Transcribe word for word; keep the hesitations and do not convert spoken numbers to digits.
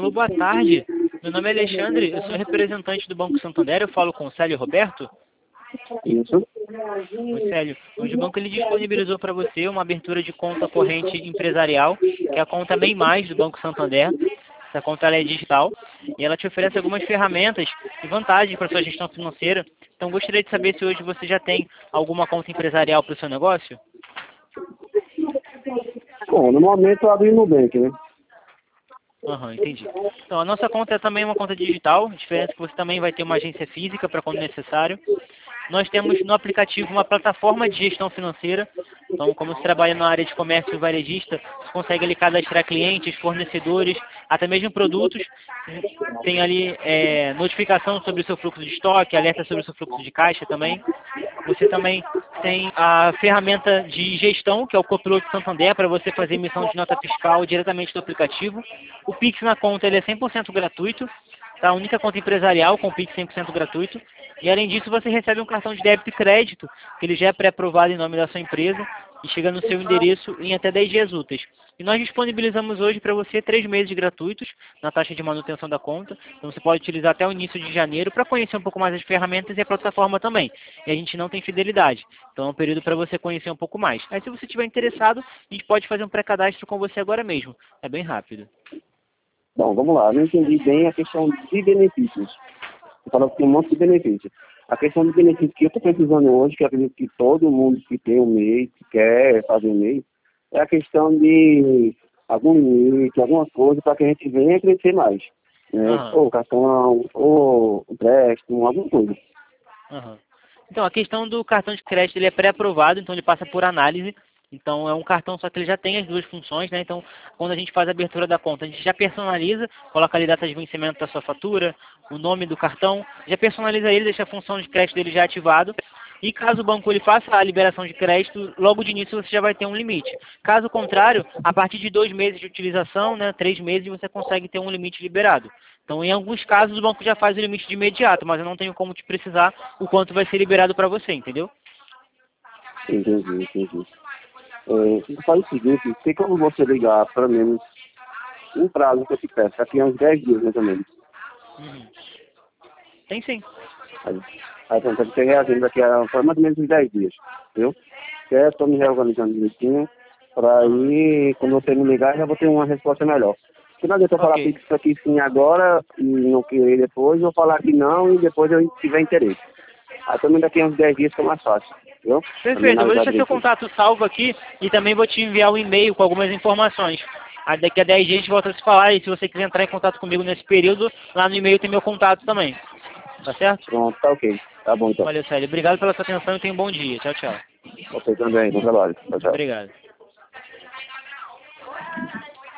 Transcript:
Alô, boa tarde. Meu nome é Alexandre, eu sou representante do Banco Santander, eu falo com o Célio Roberto. Isso. Oi, Célio. Hoje o banco ele disponibilizou para você uma abertura de conta corrente empresarial, que é a conta MEI Mais do Banco Santander. Essa conta ela é digital e ela te oferece algumas ferramentas e vantagens para sua gestão financeira. Então gostaria de saber se hoje você já tem alguma conta empresarial para o seu negócio? Bom, no momento eu abri no Nubank, né? Aham, entendi. Então, a nossa conta é também uma conta digital, a diferença é que você também vai ter uma agência física para quando necessário. Nós temos no aplicativo uma plataforma de gestão financeira. Então, como você trabalha na área de comércio varejista, você consegue ali cadastrar clientes, fornecedores, até mesmo produtos. Tem ali é, notificação sobre o seu fluxo de estoque, alerta sobre o seu fluxo de caixa também. Você também tem a ferramenta de gestão, que é o Copiloto Santander, para você fazer emissão de nota fiscal diretamente do aplicativo. O Pix na conta ele é cem por cento gratuito, tá? A única conta empresarial com Pix cem por cento gratuito. E além disso, você recebe um cartão de débito e crédito, que ele já é pré-aprovado em nome da sua empresa e chega no seu endereço em até dez dias úteis. E nós disponibilizamos hoje para você três meses gratuitos na taxa de manutenção da conta. Então você pode utilizar até o início de janeiro para conhecer um pouco mais as ferramentas e a plataforma também. E a gente não tem fidelidade. Então é um período para você conhecer um pouco mais. Aí se você estiver interessado, a gente pode fazer um pré-cadastro com você agora mesmo. É bem rápido. Bom, vamos lá. Eu não entendi bem a questão de benefícios. Você falou que tem um monte de benefícios. A questão de benefícios que eu estou precisando hoje, que eu acredito que todo mundo que tem um MEI, que quer fazer um MEI, é a questão de algum limite, alguma coisa para que a gente venha crescer mais. Né? Aham. Ou cartão, ou empréstimo, alguma coisa. Aham. Então, a questão do cartão de crédito ele é pré-aprovado, então ele passa por análise. Então, é um cartão só que ele já tem as duas funções, né? Então, quando a gente faz a abertura da conta, a gente já personaliza, coloca ali a data de vencimento da sua fatura, o nome do cartão, já personaliza ele, deixa a função de crédito dele já ativado. E caso o banco ele faça a liberação de crédito, logo de início você já vai ter um limite. Caso contrário, a partir de dois meses de utilização, né, três meses, você consegue ter um limite liberado. Então, em alguns casos, o banco já faz o limite de imediato, mas eu não tenho como te precisar o quanto vai ser liberado para você, entendeu? Entendi, entendi. É, você faz o seguinte, tem como você ligar, pelo menos, um prazo que eu te peço, daqui a uns dez dias, mais ou menos. Uhum. Tem sim. Aí, aí pronto, você reagir daqui a mais ou menos uns dez dias, viu? Eu estou me reorganizando direitinho, para aí, quando você me ligar, eu já vou ter uma resposta melhor. Se não adianta eu falar Ok. que isso aqui sim agora e não querer depois, eu vou falar que não e depois eu tiver interesse. Aí também daqui a uns dez dias fica mais fácil, viu? Pra me Perfeito, eu vou analisar deixar seu direitinho. contato salvo aqui e também vou te enviar um e-mail com algumas informações. Aí daqui a dez dias a gente volta a se falar e se você quiser entrar em contato comigo nesse período, lá no e-mail tem meu contato também. Tá certo? Pronto, tá ok. Tá bom então. Valeu, Célio. Obrigado pela sua atenção e tenha um bom dia. Tchau, tchau. Você também, bom trabalho. Tchau, tchau. Obrigado.